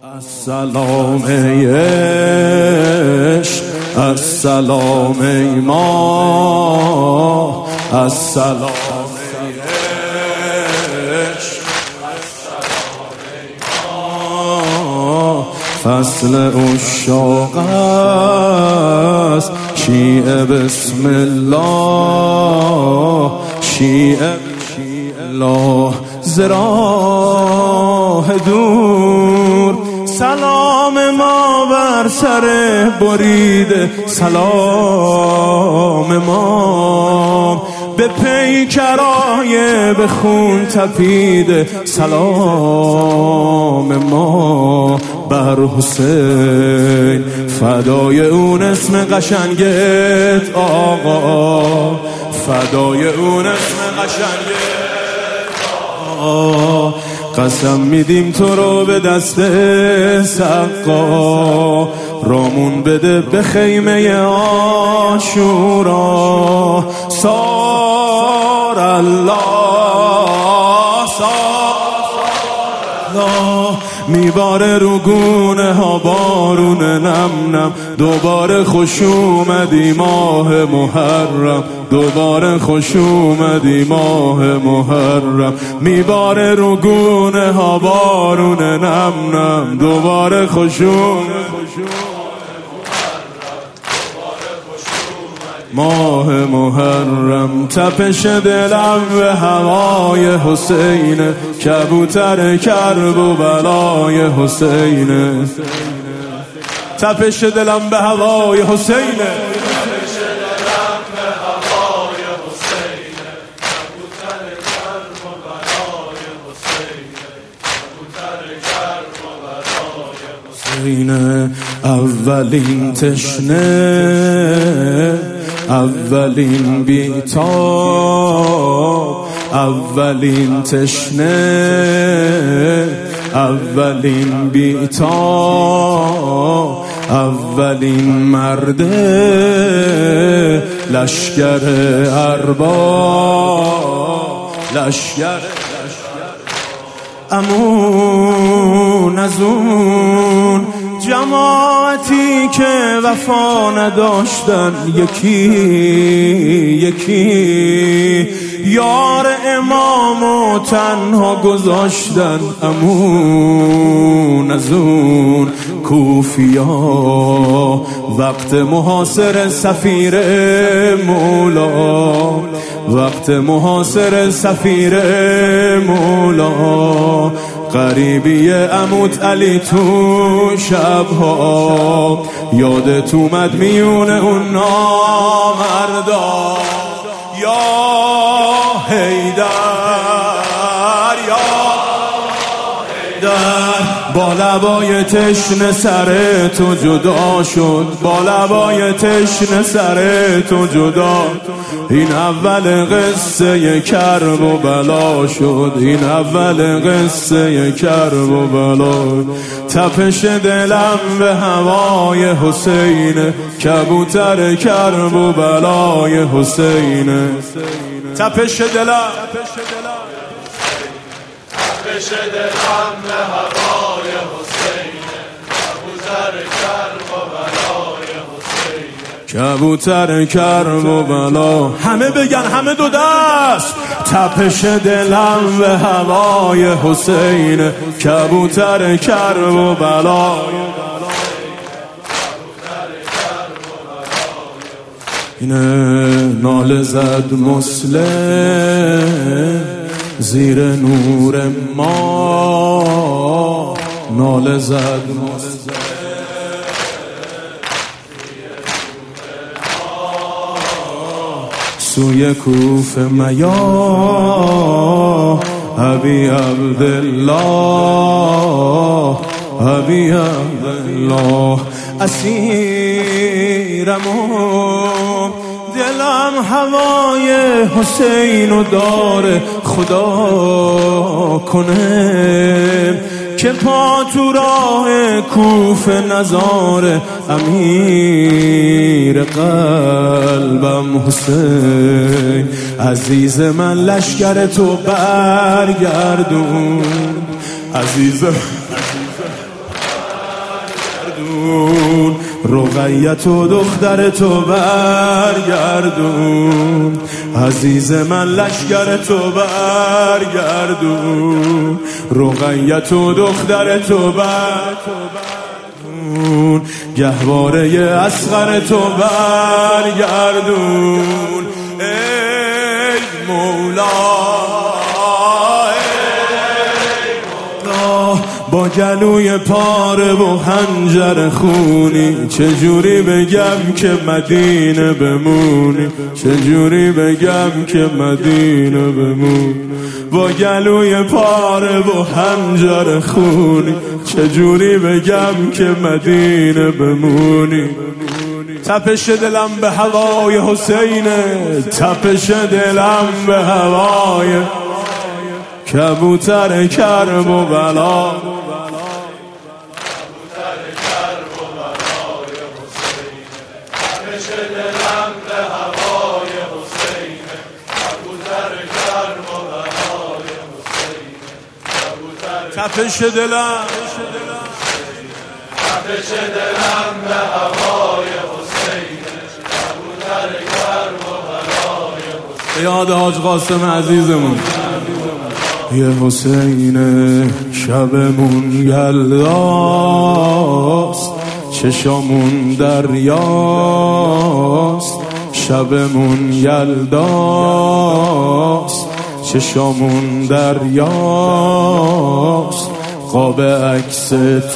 السلام ای عشق، السلام ای ما، السلام ای عشق، السلام ای ما. فصل عشاق است، شیعه بسم الله، شیعه الله ز راه دور. سلام ما بر سر بریده، سلام ما به پیکرای به خون تپیده، سلام ما بر حسین فدای اون اسم قشنگت آقا، فدای اون اسم قشنگت آقا. قسم میدیم تو رو به دست سقا، رامون بده به خیمه عاشورا. سار الله، سار الله، میباره رو گونه ها بارون نم نم. دوباره خوش اومدی ماه محرم، دوباره خوش اومدی ماه محرم. میباره رو گونه ها بارون نم نم، دوباره خوش اومدی ماه محرم. تپش دلم به هوای حسین، کبوتر کرب و بلای حسین. تپش دلم به هوای حسین، اولین تشنه، اولین بیتاب، اولین تشنه، اولین بیتاب، اولین مرده، لشکر ارباب، لشکر امون از اون جماعتی که وفا نداشتن، یکی یکی یار امامو تنها گذاشتن. امون از اون کوفیا وقت محاصره سفیر مولا، وقت محاصره سفیر مولا. غریبی عموت علی تو شبها، یادت اومد میونه اون نامردا. یا حیدر، یا حیدر، با لبای تشنه سر تو جدا شد، با لبای تشنه سر تو جدا. این اول قصه کرب و بلا شد، این اول قصه کرب و بلا. تپش دلم به هوای حسین، کبوتر کرب و بلای حسین. تپش دلم، تپش دلم به هوای حسین، کبوتر کرب و بلای حسین. کبوتر کرب و بلا، همه بگن، همه دو دست. تپش دلم به هوای حسین، کبوتر کرب و بلا. اینه ناله زد مسلم زیر نور ما، ناله زد مسلم سوی کوفه میا. ابی عبدالله، ابی عبدالله، اسیرمون دلم هوای حسین داره. خدا کنه که پا تو راه کوفه نزاره. امیر قلبم حسین، عزیز من لشکر تو برگردون، عزیز برگردون، رقیت و دختر تو برگردون، عزیز من لشگر تو برگردون، رقیت و دختر تو برگردون، گهواره اصغر تو برگردون. ای مولا با گلوی پاره و خنجر خونی، چجوری بگم که مدینه بمونی، چجوری بگم که مدینه بمونی، با گلوی پاره و خنجر خونی، چجوری بگم که مدینه بمونی. تپش دلم به هوای حسینه، تپش دلم به هوای کبوتر کرب و بلا، تپش دلم به هوای حسینه، کبوتر کرب و بلای حسینه، تپش دلم به هوای حسینه، کبوتر کرب و بلای حسینه. یاد حاج قاسم عزیزمون. یه حسینه شبمون یلداست، چشامون دریاست، شبمون یلداست، چشامون دریاست، قاب عکس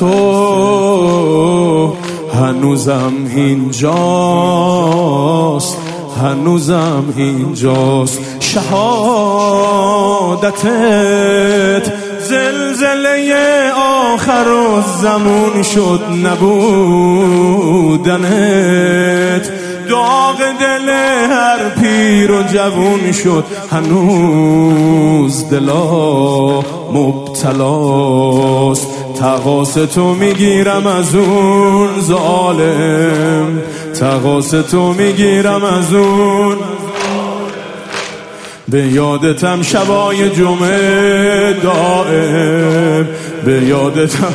تو هنوزم اینجاست، هنوزم اینجاست. شهادتت زلزله آخر و زمان شد، نبودنت داغ دل هر پیر و جوون شد، هنوز دلا مبتلاست. تقاس تو میگیرم از اون ظالم، تقاس تو میگیرم از اون، به یادتم شبای جمعه دائم، به یادتم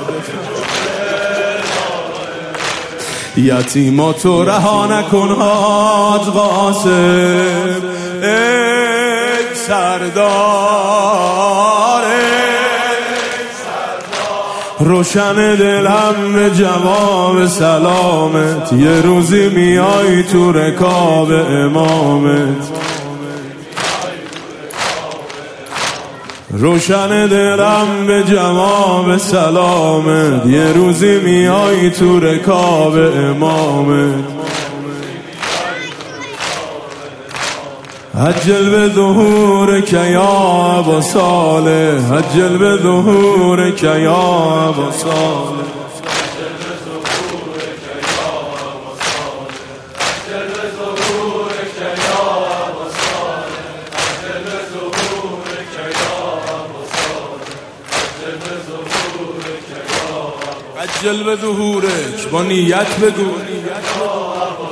یتیماتو رها نکن حاج قاسم. ای سردار روشن دلم به جواب سلامت، یه روزی میای تو رکاب امامت، روشن دلم به جواب سلامت، یه روزی میای تو رکاب امامت. عجل به ظهورک یا ابا صالح، عجل به ظهورک یا ابا صالح، عجل به ظهورک با نیت بگو.